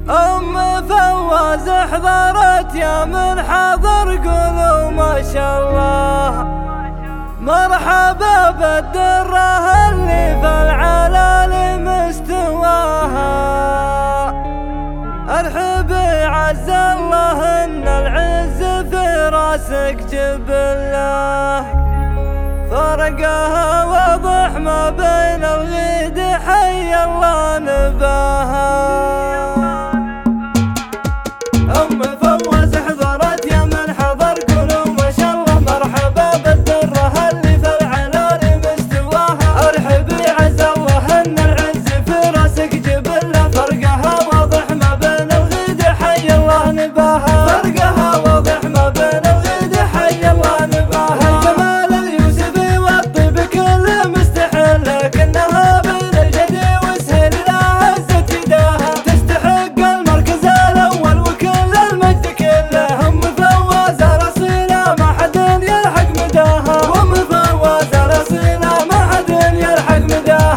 أم فواز حضرت يا من حضر قولوا ما شاء الله. مرحبا بالدرة اللي في العلالي مستواها. ارحبي عز الله ان العز في راسك جبله. فرقها واضح ما بين الغيد حي الله نباها. أم فواز حضرت يا من حضر قولوا ما شاء الله. مرحبا بالدرة اللي في العلالي مستواها. ارحبي عز الله ان العز في راسك جبله. فرقها واضح ما بين الغيد حي الله نباها. فرقها واضح ما بين الغيد حي الله نباها. الجمال اليوسفي والطيب كله مستحيل لكنها بين الجدي والسهل لا هزت يداها. تستحق المركز الاول وكل المجد كله. ام فواز الاصيله ما حد يلحق مداها. ام فواز الاصيله ما حد يلحق مداها.